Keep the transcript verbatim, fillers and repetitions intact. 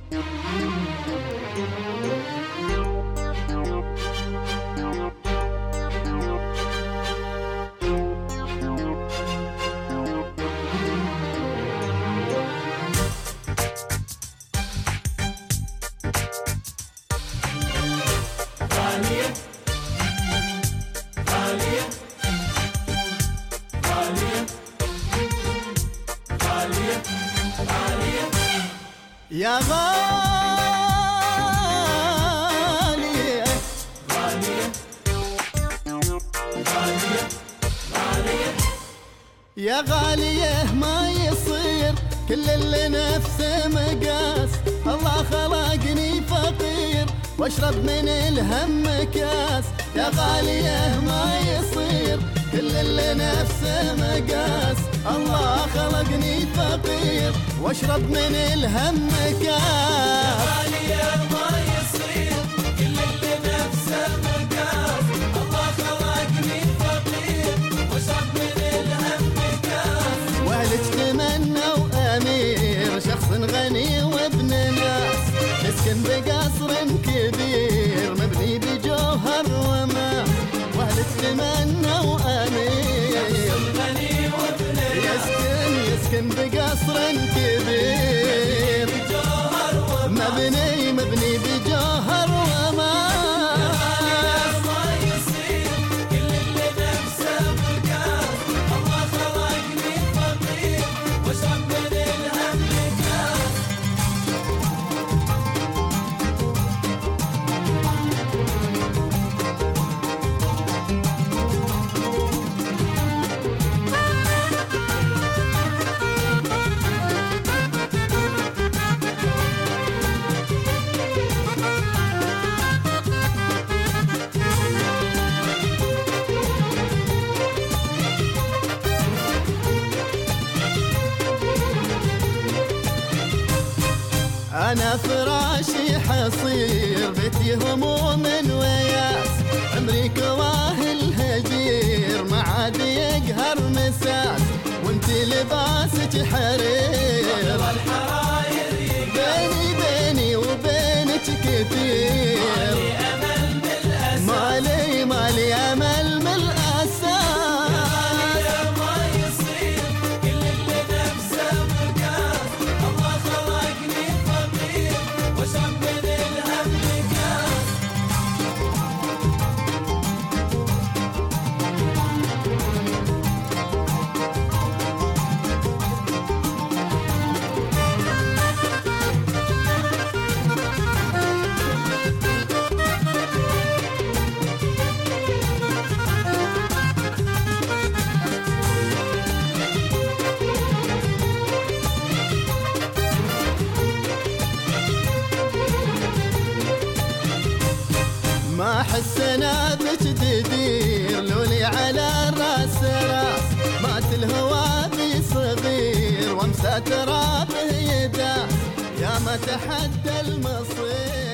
يا غالية غالية غالية غالية يا غالية ما يصير كل اللي نفسه مقاس. الله خلقني فقير واشرب من الهم كاس. يا غالية ما يصير كل اللي نفسه مقاس. الله خلقني فقير واشرب من الهم كاس. يا غالية ما يصير كل اللي نفسه مقاس. الله خلقني فقير واشرب من الهم كاس. واهلك تمنوا امير شخص غني وابن ناس. يسكن بقصر كبير مبني بجوهر وماس. واهلك تمنوا امير يسكن يسكن بقصر كبير مبني مبني بجوهر وماس. ما يصير كل اللي نفسه مقاس. الله خلقني فقير واشرب من الهم كاس. أنا فراشي حصير بيتي هموم وياس. عمري كواه الهجير ما عاد يقهر مساس. وانتي لباسك حرير بيني بيني وبينك كثير. مالي مالي أمل من الأساس. ما احس انا بك تدير لولي على الراس راس. مات الهوى بي صغير وامسى ترابه يداس. يا ما تحدى المصير